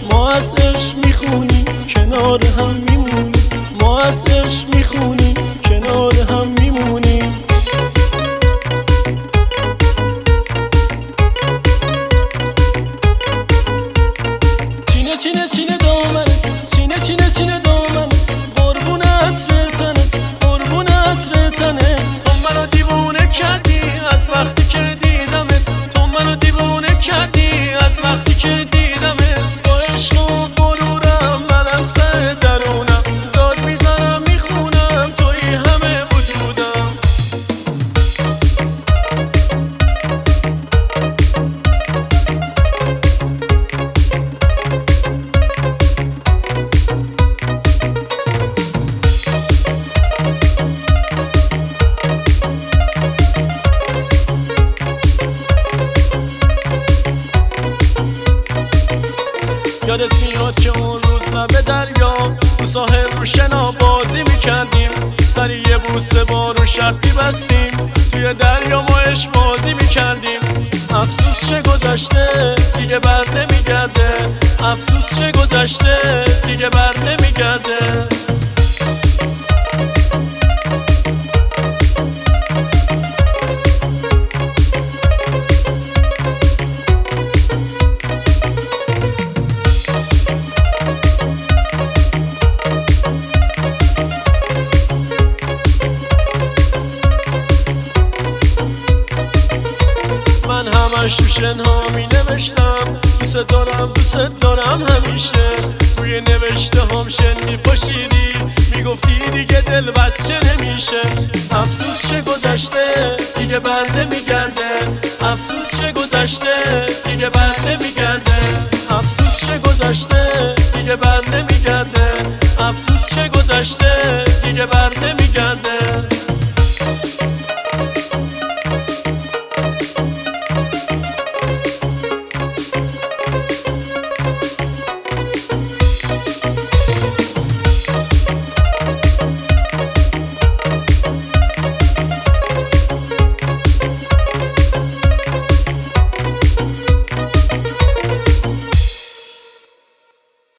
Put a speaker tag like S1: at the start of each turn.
S1: ما از عشق میخونیم کنار هم میمونیم، ما از عشق میخونیم کنار هم میمونیم. چینه چینه چینه دامنت، چینه چینه چینه دامنت، قربون عطر تنت، قربون عطر تنت. تو منو دیوونه کردی از وقتی که دیدمت، تو منو دیوونه کردی از وقتی که دیدمت. با عشق و غرورم من از ته درونم داد میزنم میخونم توی همه وجودم. یادت میاد که اون روز لب دریا رو ساحل رو شنا بازی میکردیم، سری یه بوسه با رو شرطی بستیم، توی دریا ما عشق بازی میکردیم. افسوس چه گذشته دیگه بر نمیگرده، افسوس چه گذشته دیگه بر نمیگرده. من همش تو شنها می نوشتم دوست دارم دوست دارم همیشه، روی نوشته هم شن می پاشیدی میگفتی دیگه دل بچه نمیشه. افسوس چه گذشته دیگه بر نمیگرده، افسوس چه گذشته دیگه بر نمیگرده، افسوس چه گذشته دیگه بر نمیگرده، افسوس چه گذشته